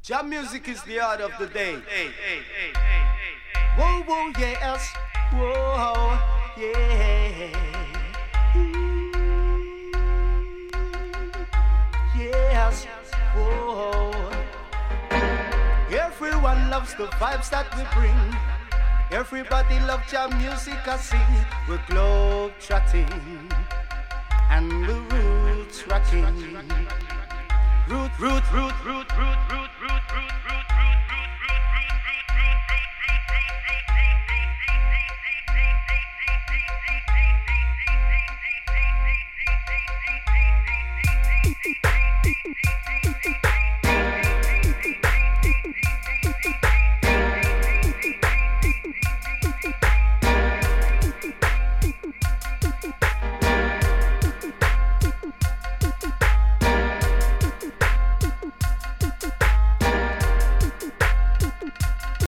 Jam music is the art of the day. Whoa, whoa, yes. Whoa, yeah. Yes. Whoa. Everyone loves the vibes that we bring. Everybody loves jam music I sing. We're globe trotting and the roots rocking. Root.